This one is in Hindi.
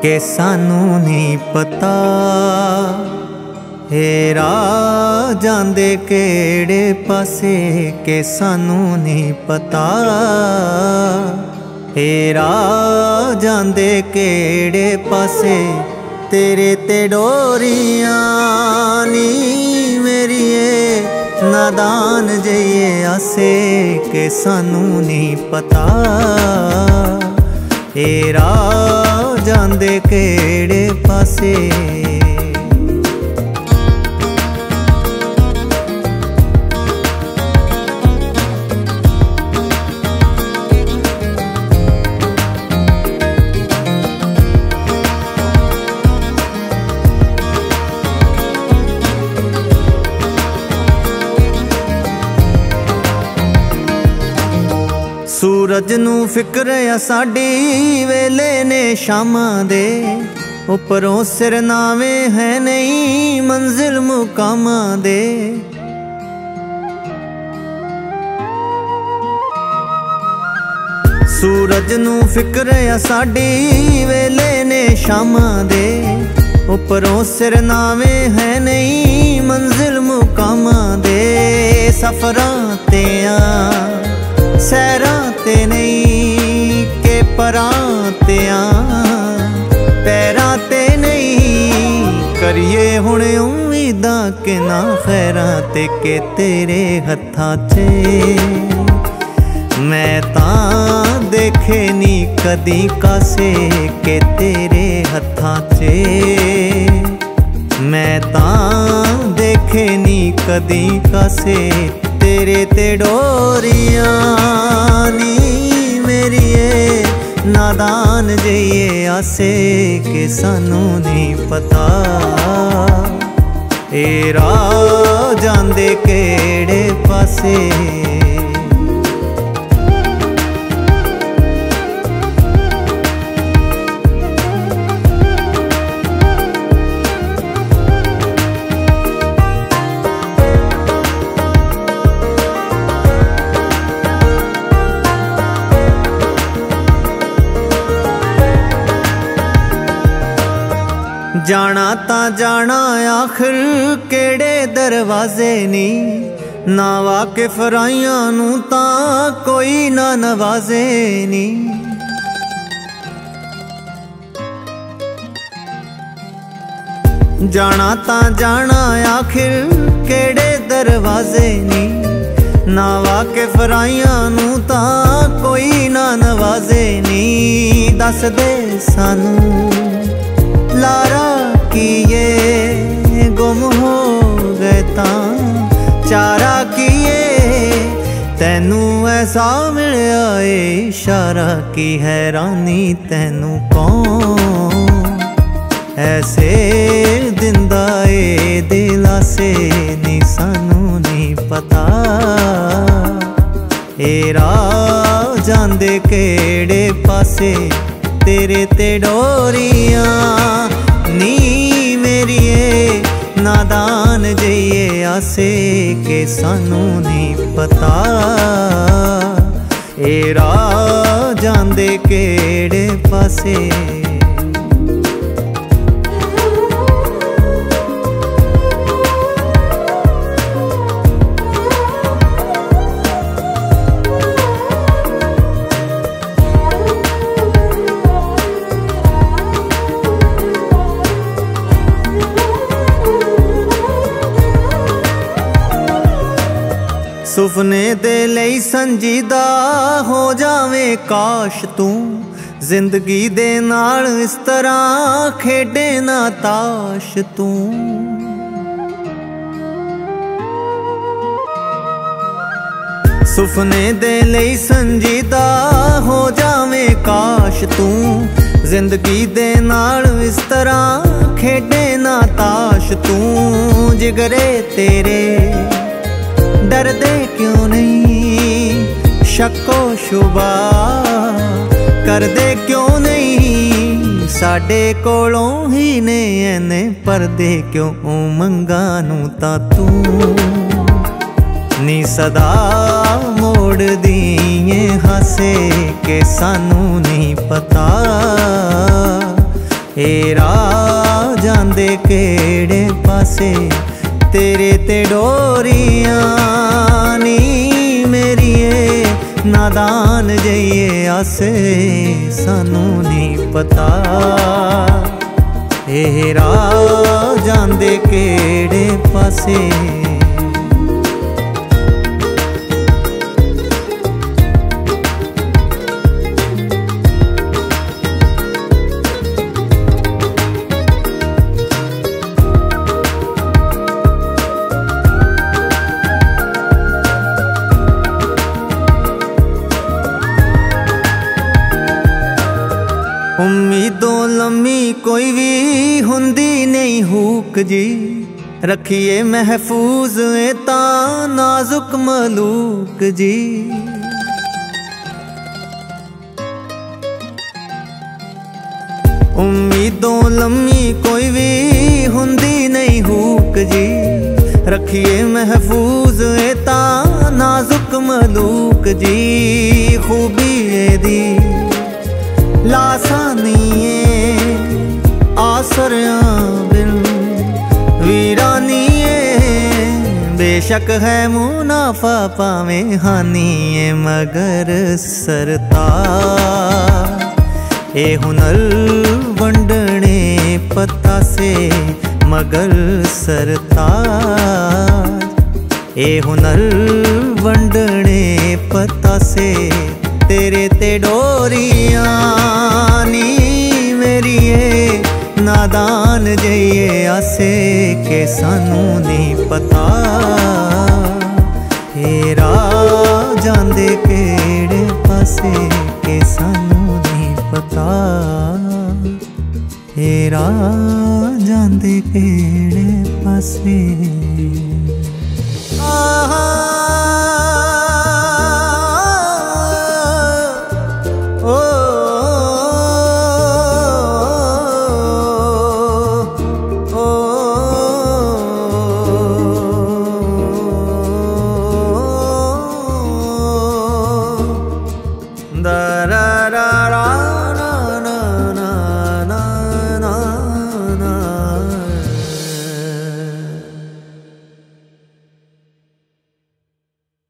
के सानू नहीं पता। हेरा जांदे केड़े पासे के सानू नहीं पता। हेरा जांदे केड़े पासे तेरे ते डोरियां नी मेरिए नादान जइए आसे के सानू नहीं पता। हेरा जांदे केड़े पासे। सूरज नू फिक्र आ साडी वेले ने शामां दे, उपरों सिर नावे है नहीं मंजिल मुकामां दे। सूरज नू फिक्र आ साडी वेले ने शामां दे, उपरों सिर नावे है नहीं मंजिल मुकामां दे। सफरां ते सैरां ते नहीं के परां ते पैरां ते नहीं करिए हुण उम्मीदां के ना खैरां ते के तेरे हत्थां च मैं तां देखे नी कदी कासे के तेरे हत्थां च मैं तां देखे नी कदी कासे तेरे ते डोरियां नी मेरिए नादान जइए आसे के सानू नहीं पता। हेरा जांदे केड़े पासे। जाना ता जाना आखिर केड़े दरवाजे नी, ना वाकिफ राइयां नू ता कोई ना नवाजे नी। जाना ता जाना आखिर केड़े दरवाजे नी, ना वाकिफ राइयां नू ता कोई ना नवाजे नी। दस दे सानू लारा किए गुम हो गए ता चारा किए, तैनू ऐसा मिलिया इशारा की हैरानी तैनू कौन ऐसे दिंदा ए दिलासे नी सानू नहीं पता। हेरा जांदे केड़े पासे तेरे ते डोरियां नी मेरिए नादान जइए आसे के सानू नहीं पता। हेरा जांदे केड़े पासे। सुपने दे लई संजीदा हो जावे काश तू, जिंदगी दे नाल इस तरह खेडे ना ताश तू। सुपने दे लई संजीदा हो जावे काश तू, जिंदगी दे नाल इस तरह खेडे ना ताश तू। जिगरे तेरे डरदे क्यों नहीं शक्को शुबा करदे क्यों नहीं, साडे कोलों ही ने एने परदे क्यों मंगा नू ता तू नी सदा मोड़ दिए हासे के सानू नहीं पता। ए राह जांदे केड़े पासे तेरे ते डोरियां नी मेरिए नादान जइए आसे सानू नहीं पता ए राह जांदे केड़े पासे। उम्मीदों लम्मी कोई भी हुंदी नहीं हुक जी, रखिए महफूज ता नाजुक मलूक जी। उम्मीदों लम्मी कोई भी हुंदी नहीं हुक जी, रखिए महफूज ता नाजुक मलूक जी। खूबी दी लासानीए आसरिया बिन वीरानीए, बेशक है मुनाफा पावे हानीए मगर सरताज ए हुनर वंडने पता से मगर सरताज ए हुनर वंडने पता से तेरे ते डोरियां नी मेरिए नादान जइए आसे के सानू नहीं पता ए राह जांदे केड़े पासे के सानू नहीं पता ए राह जांदे केड़े पासे।